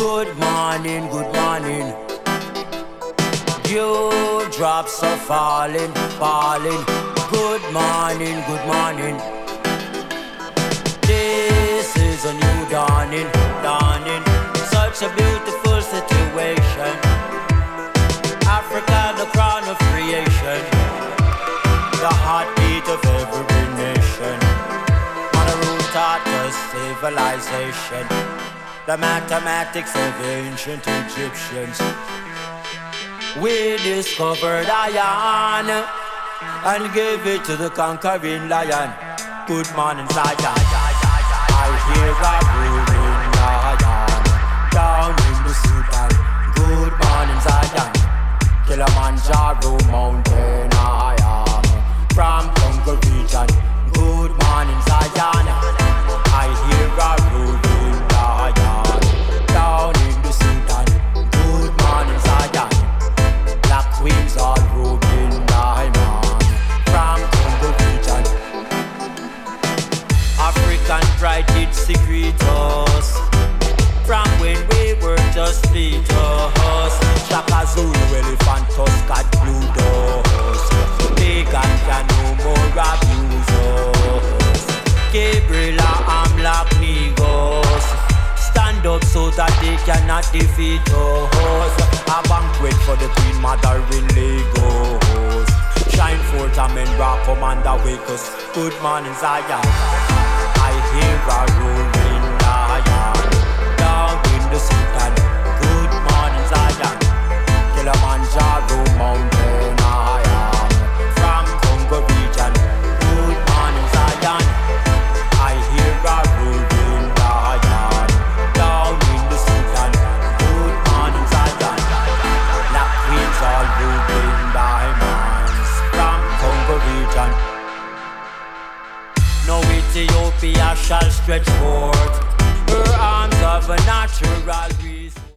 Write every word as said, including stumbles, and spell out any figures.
Good morning, good morning. Dew drops are falling, falling. Good morning, good morning. This is a new dawning, dawning. Such a beautiful situation. Africa, the crown of creation, the heartbeat of every nation. Mother who taught us civilization, the mathematics of ancient Egyptians. We discovered iron and gave it to the conquering lion. Good morning, Zion. I hear a roaring lion down in the Sudan. Good morning, Zion. Kilimanjaro mountain I am from Congo region. Good morning, Zion. I hear a roaring lion down in the Sudan. Good morning, Zion. Black queens all robing diamond from Congo region. African pride did secret us from when we were just fetus. Shaka Zulu, elephant tusk at blue dust. Pagan can no more abuse us. Gabriel and Black Negros stand up so that they cannot defeat us. A banquet for the Queen Mother in Lagos. Shine forth and men rock commander wake us. Good morning, Zion. I hear a roaring lion down in the Sudan. Good morning, Zion. Kilimanjaro mountain I am from Congo region. Good morning, Zion. I hear a roaring lion down in the Sudan. Good morning, Zion. Black queens all ruling diamonds from Congo region. No Ethiopia shall stretch forth her arms of a natural reason.